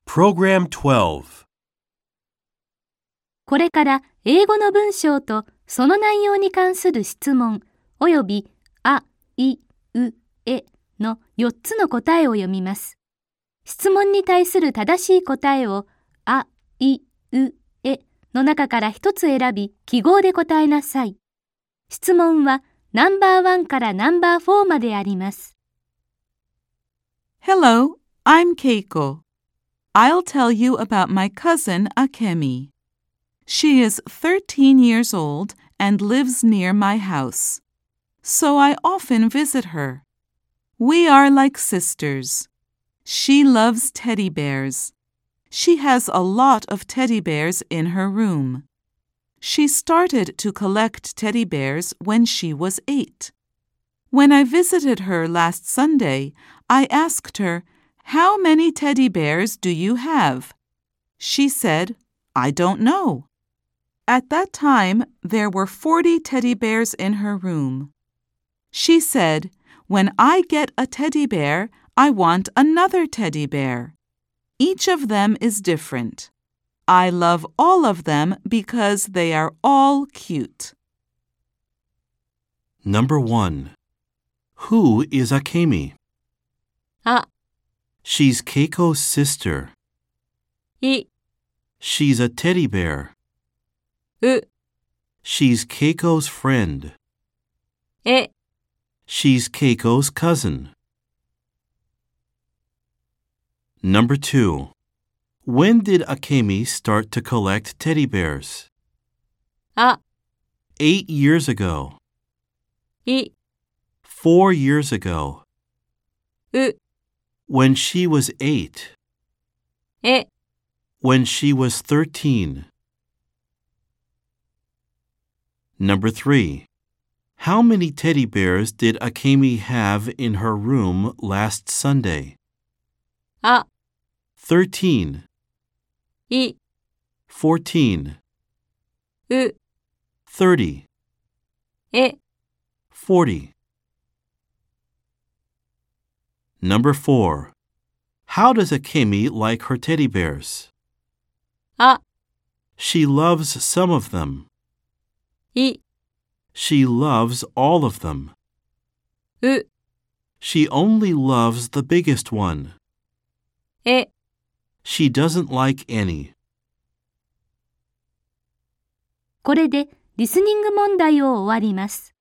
Program 12. これから英語の文章とその内容に関する質問およびあ、い、う、えの4つの答えを読みます。質問に対する正しい答えをあ、い、う、えの中から1つ選び記号で答えなさい。質問はナンバー1からナンバー4まであります。 Hello, I'm Keiko. I'll tell you about my cousin Akemi. She is 13 years old and lives near my house, so I often visit her. We are like sisters. She loves teddy bears. She has a lot of teddy bears in her room. She started to collect teddy bears when she was 8. When I visited her last Sunday, I asked her, "How many teddy bears do you have?" She said, "I don't know." At that time, there were 40 teddy bears in her room. She said, "When I get a teddy bear, I want another teddy bear. Each of them is different. I love all of them because they are all cute." Number 1. Who is Akemi? あ、 She's Keiko's sister. い、 She's a teddy bear. う、 She's Keiko's friend. え。 She's Keiko's cousin. Number 2. When did Akemi start to collect teddy bears? あ、 8 years ago. い、 4 years ago. う、 When she was 8. え。 When she was 13. Number 3. How many teddy bears did Akemi have in her room last Sunday? あ、 13. い、 14. う、 30. え。 40. Number 4. How does Akemi like her teddy bears? あ、 She loves some of them. い、 She loves all of them. う、 She only loves the biggest one. え。 She doesn't like any. これでリスニング問題を終わります。